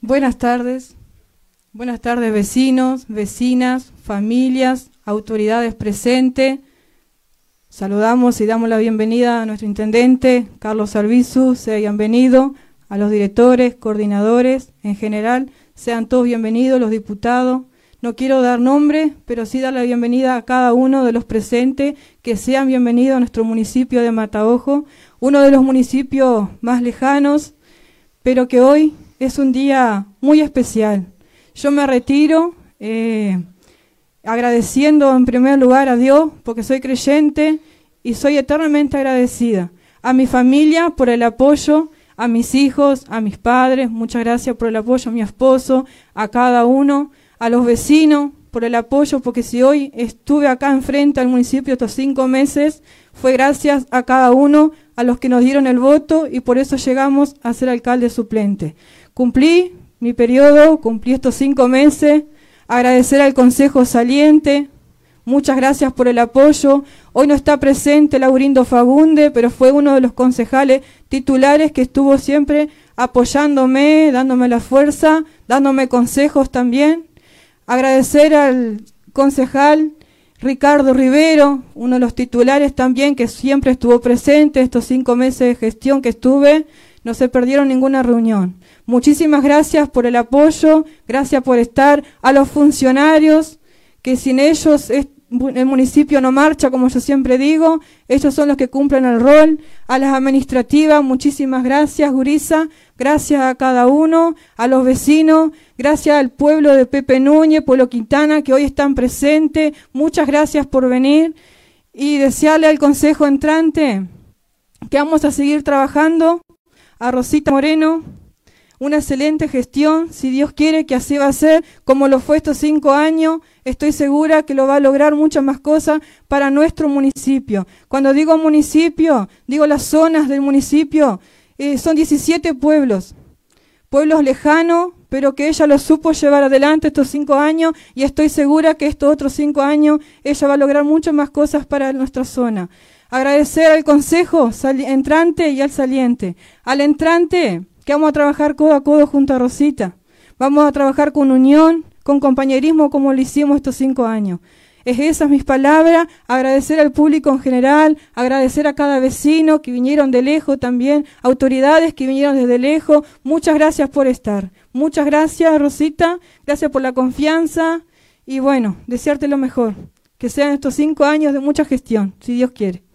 Buenas tardes vecinos, vecinas, familias, autoridades presentes. Saludamos y damos la bienvenida a nuestro intendente, Carlos Arbizu, sea bienvenido, a los directores, coordinadores, en general, sean todos bienvenidos, los diputados. No quiero dar nombre, pero sí dar la bienvenida a cada uno de los presentes, que sean bienvenidos a nuestro municipio de Mataojo, uno de los municipios más lejanos, pero que hoy es un día muy especial. Yo me retiro agradeciendo en primer lugar a Dios, porque soy creyente y soy eternamente agradecida. A mi familia por el apoyo, a mis hijos, a mis padres, muchas gracias por el apoyo, a mi esposo, a cada uno, a los vecinos por el apoyo, porque si hoy estuve acá enfrente al municipio estos 5 meses, fue gracias a cada uno, a los que nos dieron el voto, y por eso llegamos a ser alcalde suplente. Cumplí mi periodo, cumplí estos 5 meses, agradecer al Consejo Saliente, muchas gracias por el apoyo. Hoy no está presente Laurindo Fagunde, pero fue uno de los concejales titulares que estuvo siempre apoyándome, dándome la fuerza, dándome consejos también. Agradecer al concejal Ricardo Rivero, uno de los titulares también, que siempre estuvo presente estos 5 meses de gestión que estuve, no se perdieron ninguna reunión. Muchísimas gracias por el apoyo, gracias por estar, a los funcionarios, que sin ellos el municipio no marcha, como yo siempre digo, ellos son los que cumplen el rol. A las administrativas, muchísimas gracias, Gurisa, gracias a cada uno, a los vecinos, gracias al pueblo de Pepe Núñez, Pueblo Quintana, que hoy están presentes, muchas gracias por venir, y desearle al consejo entrante que vamos a seguir trabajando. A Rosita Moreno, una excelente gestión, si Dios quiere que así va a ser, como lo fue estos 5 años, estoy segura que lo va a lograr muchas más cosas para nuestro municipio. Cuando digo municipio, digo las zonas del municipio, son 17 pueblos lejanos, pero que ella lo supo llevar adelante estos 5 años, y estoy segura que estos otros 5 años ella va a lograr muchas más cosas para nuestra zona. Agradecer al consejo entrante y al saliente. Al entrante, que vamos a trabajar codo a codo junto a Rosita. Vamos a trabajar con unión, con compañerismo, como lo hicimos estos 5 años. Esas mis palabras, agradecer al público en general, agradecer a cada vecino que vinieron de lejos también, autoridades que vinieron desde lejos. Muchas gracias por estar. Muchas gracias, Rosita, gracias por la confianza, y bueno, desearte lo mejor. Que sean estos 5 años de mucha gestión, si Dios quiere.